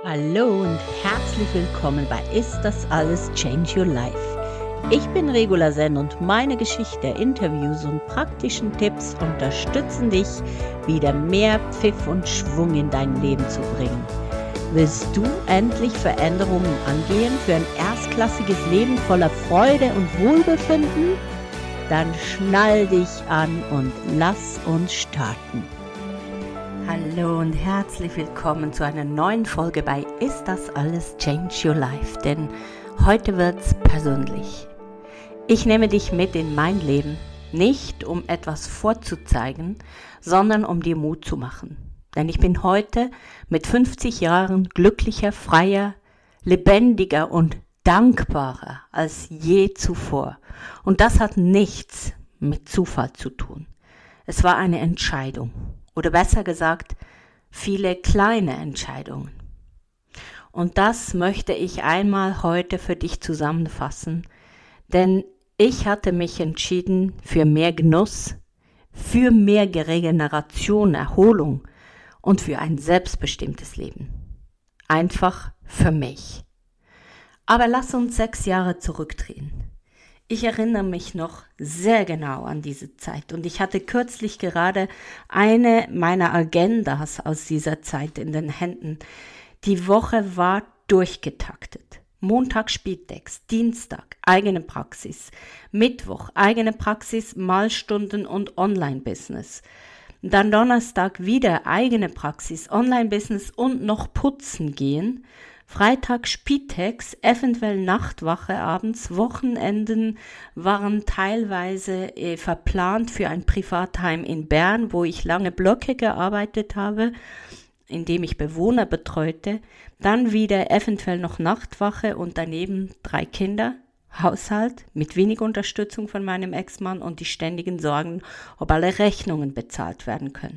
Hallo und herzlich willkommen bei Ist das alles Change Your Life? Ich bin Regula Sen und meine Geschichte, Interviews und praktischen Tipps unterstützen dich, wieder mehr Pfiff und Schwung in dein Leben zu bringen. Willst du endlich Veränderungen angehen für ein erstklassiges Leben voller Freude und Wohlbefinden? Dann schnall dich an und lass uns starten. Hallo und herzlich willkommen zu einer neuen Folge bei Ist das alles Change Your Life? Denn heute wird's persönlich. Ich nehme dich mit in mein Leben, nicht um etwas vorzuzeigen, sondern um dir Mut zu machen. Denn ich bin heute mit 50 Jahren glücklicher, freier, lebendiger und dankbarer als je zuvor. Und das hat nichts mit Zufall zu tun. Es war eine Entscheidung. Oder besser gesagt, viele kleine Entscheidungen. Und das möchte ich einmal heute für dich zusammenfassen, denn ich hatte mich entschieden für mehr Genuss, für mehr Regeneration, Erholung und für ein selbstbestimmtes Leben. Einfach für mich. Aber lass uns 6 Jahre zurückdrehen. Ich erinnere mich noch sehr genau an diese Zeit und ich hatte kürzlich gerade eine meiner Agendas aus dieser Zeit in den Händen. Die Woche war durchgetaktet. Montag Spieltext, Dienstag eigene Praxis, Mittwoch eigene Praxis, Malstunden und Online-Business. Dann Donnerstag wieder eigene Praxis, Online-Business und noch putzen gehen. Freitag Spitex, eventuell Nachtwache abends, Wochenenden waren teilweise verplant für ein Privatheim in Bern, wo ich lange Blöcke gearbeitet habe, indem ich Bewohner betreute. Dann wieder eventuell noch Nachtwache und daneben 3 Kinder, Haushalt mit wenig Unterstützung von meinem Ex-Mann und die ständigen Sorgen, ob alle Rechnungen bezahlt werden können.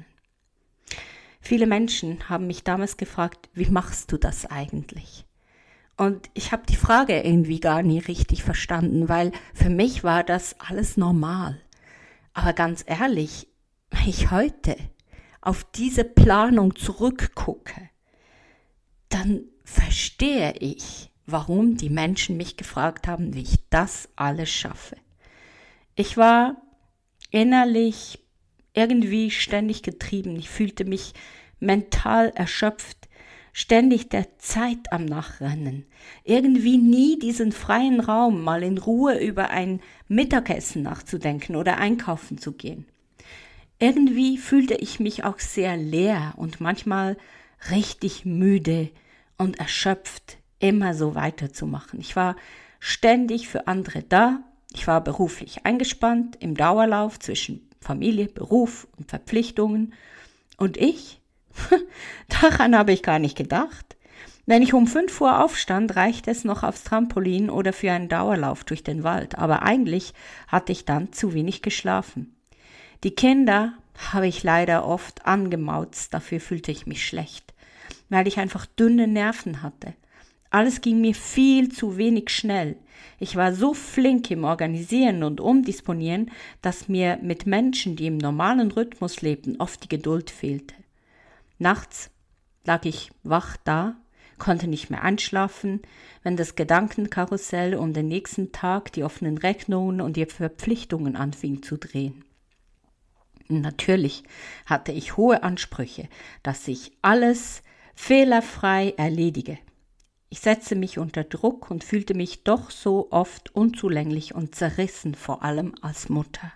Viele Menschen haben mich damals gefragt, wie machst du das eigentlich? Und ich habe die Frage irgendwie gar nie richtig verstanden, weil für mich war das alles normal. Aber ganz ehrlich, wenn ich heute auf diese Planung zurückgucke, dann verstehe ich, warum die Menschen mich gefragt haben, wie ich das alles schaffe. Ich war innerlich irgendwie ständig getrieben. Ich fühlte mich mental erschöpft, ständig der Zeit am Nachrennen. Irgendwie nie diesen freien Raum, mal in Ruhe über ein Mittagessen nachzudenken oder einkaufen zu gehen. Irgendwie fühlte ich mich auch sehr leer und manchmal richtig müde und erschöpft, immer so weiterzumachen. Ich war ständig für andere da. Ich war beruflich eingespannt im Dauerlauf zwischen Familie, Beruf und Verpflichtungen. Und ich? Daran habe ich gar nicht gedacht. Wenn ich um 5 Uhr aufstand, reichte es noch aufs Trampolin oder für einen Dauerlauf durch den Wald. Aber eigentlich hatte ich dann zu wenig geschlafen. Die Kinder habe ich leider oft angemauzt, dafür fühlte ich mich schlecht, weil ich einfach dünne Nerven hatte. Alles ging mir viel zu wenig schnell. Ich war so flink im Organisieren und Umdisponieren, dass mir mit Menschen, die im normalen Rhythmus lebten, oft die Geduld fehlte. Nachts lag ich wach da, konnte nicht mehr einschlafen, wenn das Gedankenkarussell um den nächsten Tag, die offenen Rechnungen und die Verpflichtungen anfing zu drehen. Natürlich hatte ich hohe Ansprüche, dass ich alles fehlerfrei erledige. Ich setzte mich unter Druck und fühlte mich doch so oft unzulänglich und zerrissen, vor allem als Mutter.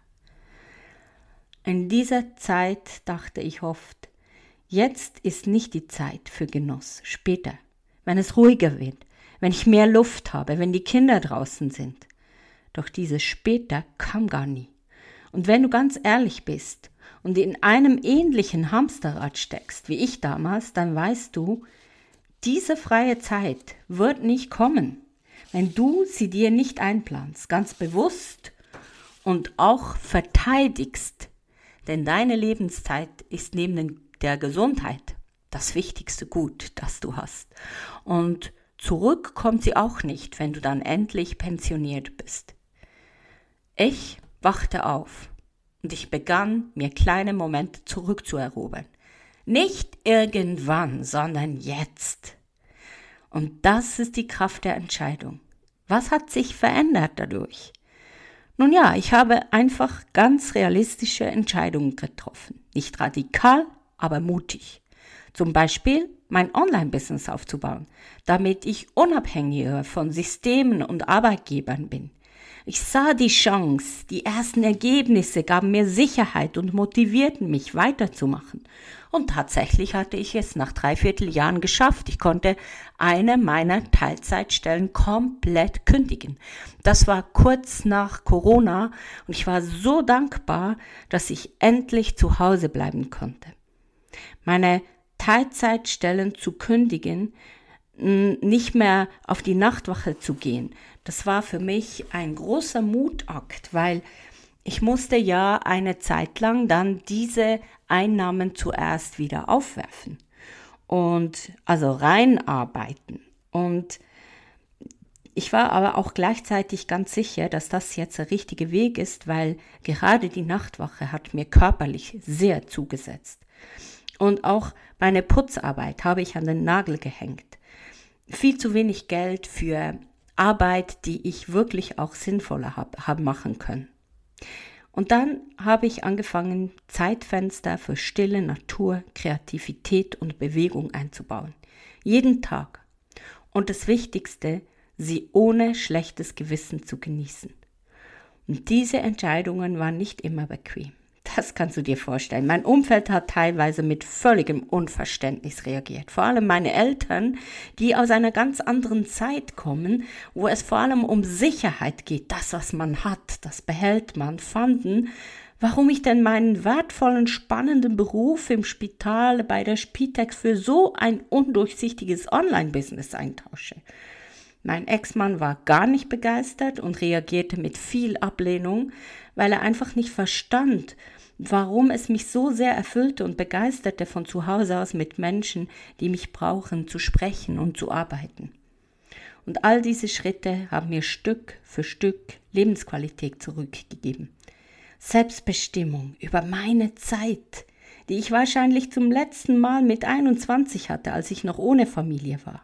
In dieser Zeit dachte ich oft, jetzt ist nicht die Zeit für Genuss, später, wenn es ruhiger wird, wenn ich mehr Luft habe, wenn die Kinder draußen sind. Doch dieses später kam gar nie. Und wenn du ganz ehrlich bist und in einem ähnlichen Hamsterrad steckst wie ich damals, dann weißt du, diese freie Zeit wird nicht kommen, wenn du sie dir nicht einplanst, ganz bewusst und auch verteidigst. Denn deine Lebenszeit ist neben der Gesundheit das wichtigste Gut, das du hast. Und zurück kommt sie auch nicht, wenn du dann endlich pensioniert bist. Ich wachte auf und ich begann, mir kleine Momente zurückzuerobern. Nicht irgendwann, sondern jetzt. Und das ist die Kraft der Entscheidung. Was hat sich verändert dadurch? Nun ja, ich habe einfach ganz realistische Entscheidungen getroffen. Nicht radikal, aber mutig. Zum Beispiel mein Online-Business aufzubauen, damit ich unabhängiger von Systemen und Arbeitgebern bin. Ich sah die Chance, die ersten Ergebnisse gaben mir Sicherheit und motivierten mich weiterzumachen. Und tatsächlich hatte ich es nach 3/4 Jahren geschafft. Ich konnte eine meiner Teilzeitstellen komplett kündigen. Das war kurz nach Corona und ich war so dankbar, dass ich endlich zu Hause bleiben konnte. Meine Teilzeitstellen zu kündigen, nicht mehr auf die Nachtwache zu gehen, das war für mich ein großer Mutakt, weil ich musste ja eine Zeit lang dann diese Einnahmen zuerst wieder aufwerfen und also reinarbeiten. Und ich war aber auch gleichzeitig ganz sicher, dass das jetzt der richtige Weg ist, weil gerade die Nachtwache hat mir körperlich sehr zugesetzt. Und auch meine Putzarbeit habe ich an den Nagel gehängt. Viel zu wenig Geld für Arbeit, die ich wirklich auch sinnvoller habe machen können. Und dann habe ich angefangen, Zeitfenster für Stille, Natur, Kreativität und Bewegung einzubauen. Jeden Tag. Und das Wichtigste, sie ohne schlechtes Gewissen zu genießen. Und diese Entscheidungen waren nicht immer bequem. Das kannst du dir vorstellen. Mein Umfeld hat teilweise mit völligem Unverständnis reagiert. Vor allem meine Eltern, die aus einer ganz anderen Zeit kommen, wo es vor allem um Sicherheit geht. Das, was man hat, das behält man, fanden, warum ich denn meinen wertvollen, spannenden Beruf im Spital bei der Spitex für so ein undurchsichtiges Online-Business eintausche. Mein Ex-Mann war gar nicht begeistert und reagierte mit viel Ablehnung, weil er einfach nicht verstand, warum es mich so sehr erfüllte und begeisterte, von zu Hause aus mit Menschen, die mich brauchen, zu sprechen und zu arbeiten. Und all diese Schritte haben mir Stück für Stück Lebensqualität zurückgegeben. Selbstbestimmung über meine Zeit, die ich wahrscheinlich zum letzten Mal mit 21 hatte, als ich noch ohne Familie war.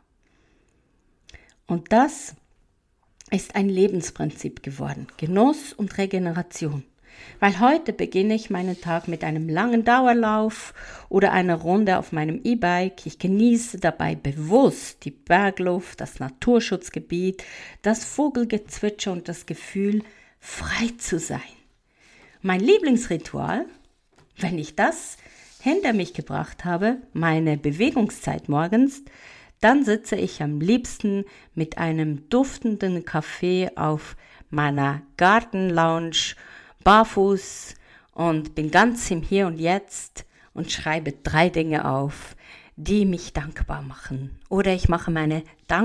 Und das ist ein Lebensprinzip geworden, Genuss und Regeneration. Weil heute beginne ich meinen Tag mit einem langen Dauerlauf oder einer Runde auf meinem E-Bike. Ich genieße dabei bewusst die Bergluft, das Naturschutzgebiet, das Vogelgezwitscher und das Gefühl, frei zu sein. Mein Lieblingsritual, wenn ich das hinter mich gebracht habe, meine Bewegungszeit morgens, dann sitze ich am liebsten mit einem duftenden Kaffee auf meiner Gartenlounge, barfuß und bin ganz im Hier und Jetzt und schreibe 3 Dinge auf, die mich dankbar machen. Oder ich mache meine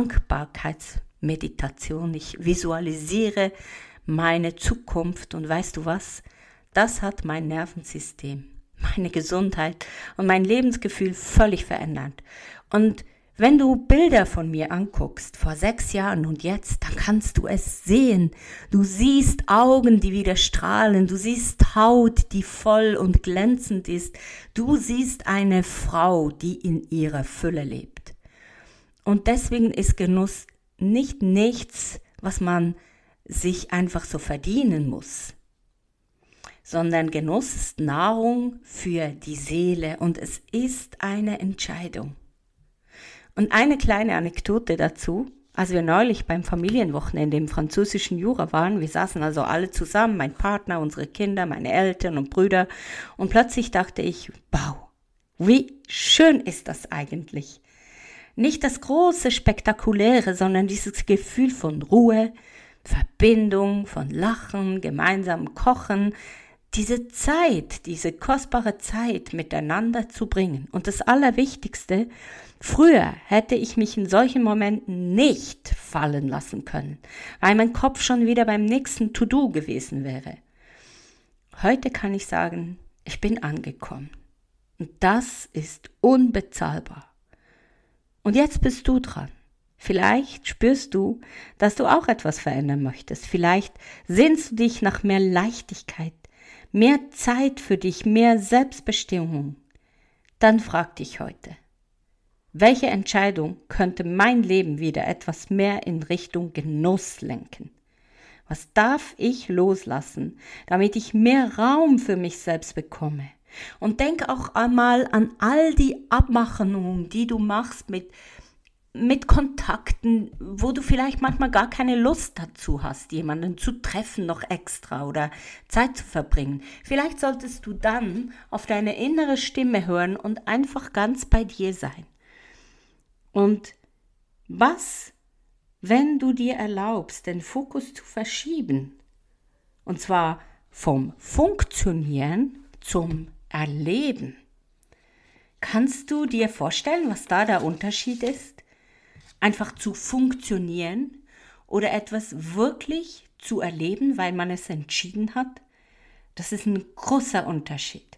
Dankbarkeitsmeditation. Ich visualisiere meine Zukunft und weißt du was? Das hat mein Nervensystem, meine Gesundheit und mein Lebensgefühl völlig verändert. Und wenn du Bilder von mir anguckst, vor 6 Jahren und jetzt, dann kannst du es sehen. Du siehst Augen, die wieder strahlen. Du siehst Haut, die voll und glänzend ist. Du siehst eine Frau, die in ihrer Fülle lebt. Und deswegen ist Genuss nicht nichts, was man sich einfach so verdienen muss, sondern Genuss ist Nahrung für die Seele und es ist eine Entscheidung. Und eine kleine Anekdote dazu, als wir neulich beim Familienwochenende im französischen Jura waren, wir saßen also alle zusammen, mein Partner, unsere Kinder, meine Eltern und Brüder, und plötzlich dachte ich, wow, wie schön ist das eigentlich. Nicht das große, spektakuläre, sondern dieses Gefühl von Ruhe, Verbindung, von Lachen, gemeinsam Kochen, diese Zeit, diese kostbare Zeit miteinander zu bringen. Und das Allerwichtigste, früher hätte ich mich in solchen Momenten nicht fallen lassen können, weil mein Kopf schon wieder beim nächsten To-Do gewesen wäre. Heute kann ich sagen, ich bin angekommen. Und das ist unbezahlbar. Und jetzt bist du dran. Vielleicht spürst du, dass du auch etwas verändern möchtest. Vielleicht sehnst du dich nach mehr Leichtigkeit, mehr Zeit für dich, mehr Selbstbestimmung. Dann frag dich heute, Welche Entscheidung könnte mein Leben wieder etwas mehr in Richtung Genuss lenken? Was darf ich loslassen, damit ich mehr Raum für mich selbst bekomme? Und denk auch einmal an all die Abmachungen, die du machst mit Kontakten, wo du vielleicht manchmal gar keine Lust dazu hast, jemanden zu treffen noch extra oder Zeit zu verbringen. Vielleicht solltest du dann auf deine innere Stimme hören und einfach ganz bei dir sein. Und was, wenn du dir erlaubst, den Fokus zu verschieben? Und zwar vom Funktionieren zum Erleben. Kannst du dir vorstellen, was da der Unterschied ist? Einfach zu funktionieren oder etwas wirklich zu erleben, weil man es entschieden hat? Das ist ein großer Unterschied.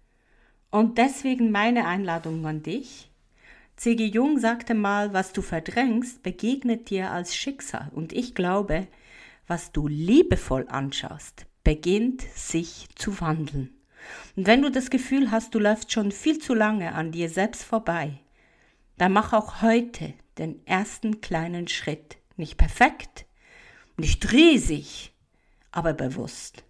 Und deswegen meine Einladung an dich. C.G. Jung sagte mal, was du verdrängst, begegnet dir als Schicksal. Und ich glaube, was du liebevoll anschaust, beginnt sich zu wandeln. Und wenn du das Gefühl hast, du läufst schon viel zu lange an dir selbst vorbei, dann mach auch heute den ersten kleinen Schritt. Nicht perfekt, nicht riesig, aber bewusst.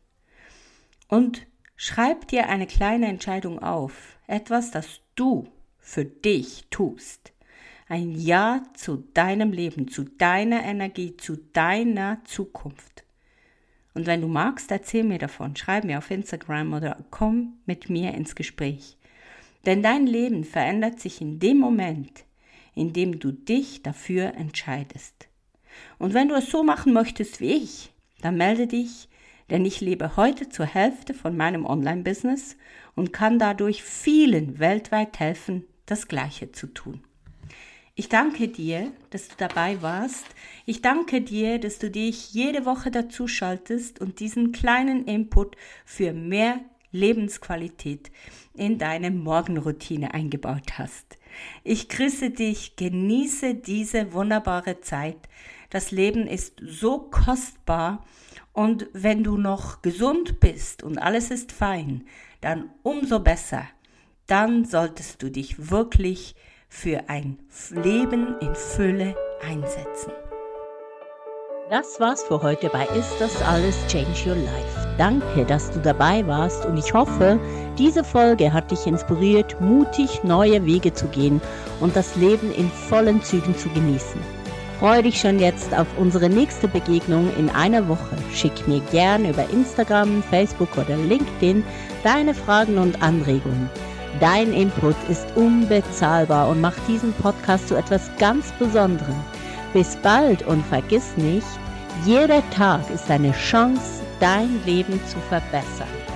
Und schreib dir eine kleine Entscheidung auf, etwas, das du für dich tust. Ein Ja zu deinem Leben, zu deiner Energie, zu deiner Zukunft. Und wenn du magst, erzähl mir davon, schreib mir auf Instagram oder komm mit mir ins Gespräch. Denn dein Leben verändert sich in dem Moment, in dem du dich dafür entscheidest. Und wenn du es so machen möchtest wie ich, dann melde dich, denn ich lebe heute zur Hälfte von meinem Online-Business und kann dadurch vielen weltweit helfen, das Gleiche zu tun. Ich danke dir, dass du dabei warst. Ich danke dir, dass du dich jede Woche dazu schaltest und diesen kleinen Input für mehr Lebensqualität in deine Morgenroutine eingebaut hast. Ich grüße dich, genieße diese wunderbare Zeit. Das Leben ist so kostbar und wenn du noch gesund bist und alles ist fein, dann umso besser. Dann solltest du dich wirklich für ein Leben in Fülle einsetzen. Das war's für heute bei Ist das alles Change Your Life. Danke, dass du dabei warst und ich hoffe, diese Folge hat dich inspiriert, mutig neue Wege zu gehen und das Leben in vollen Zügen zu genießen. Freue dich schon jetzt auf unsere nächste Begegnung in einer Woche. Schick mir gern über Instagram, Facebook oder LinkedIn deine Fragen und Anregungen. Dein Input ist unbezahlbar und macht diesen Podcast zu etwas ganz Besonderem. Bis bald und vergiss nicht, jeder Tag ist eine Chance, dein Leben zu verbessern.